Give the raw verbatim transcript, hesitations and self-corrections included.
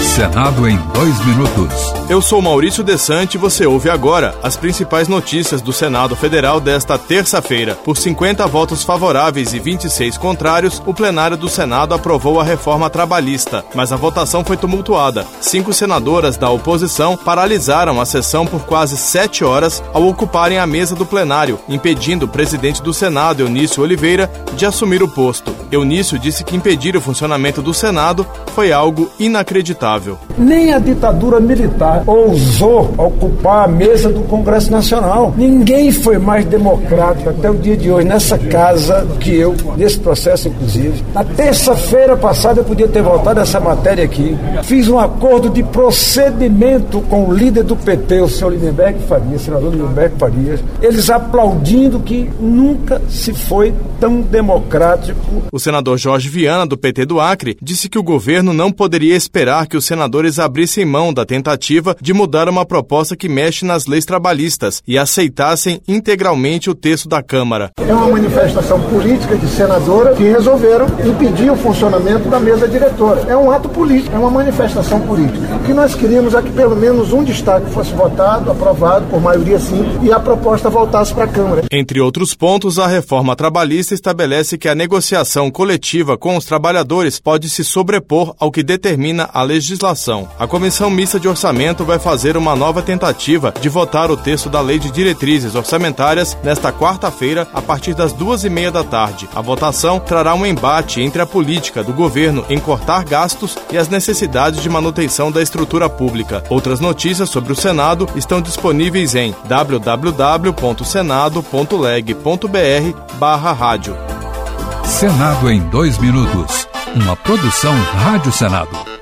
Senado em dois minutos. Eu sou Maurício Desante e você ouve agora as principais notícias do Senado Federal desta terça-feira. Por cinquenta votos favoráveis e vinte e seis contrários, o plenário do Senado aprovou a reforma trabalhista, mas a votação foi tumultuada. Cinco senadoras da oposição paralisaram a sessão por quase sete horas ao ocuparem a mesa do plenário, impedindo o presidente do Senado, Eunício Oliveira, de assumir o posto. Eunício disse que impedir o funcionamento do Senado foi algo inacreditável. Nem a ditadura militar ousou ocupar a mesa do Congresso Nacional. Ninguém foi mais democrático até o dia de hoje nessa casa que eu, nesse processo inclusive. Na terça-feira passada eu podia ter votado essa matéria aqui. Fiz um acordo de procedimento com o líder do P T, o senhor Lindenberg Farias, senador Lindenberg Farias, eles aplaudindo que nunca se foi tão democrático. O senador Jorge Viana, do P T do Acre, disse que o governo não poderia esperar que os senadores abrissem mão da tentativa de mudar uma proposta que mexe nas leis trabalhistas e aceitassem integralmente o texto da Câmara. É uma manifestação política de senadora que resolveram impedir o funcionamento da mesa diretora. É um ato político, é uma manifestação política. O que nós queríamos é que pelo menos um destaque fosse votado, aprovado por maioria simples e a proposta voltasse para a Câmara. Entre outros pontos, a reforma trabalhista estabelece que a negociação coletiva com os trabalhadores pode se sobrepor ao que determina a legislação. A Comissão Mista de Orçamento vai fazer uma nova tentativa de votar o texto da Lei de Diretrizes Orçamentárias nesta quarta-feira, a partir das duas e meia da tarde. A votação trará um embate entre a política do governo em cortar gastos e as necessidades de manutenção da estrutura pública. Outras notícias sobre o Senado estão disponíveis em w w w ponto senado ponto leg ponto b r barra rádio. Senado em dois minutos. Uma produção Rádio Senado.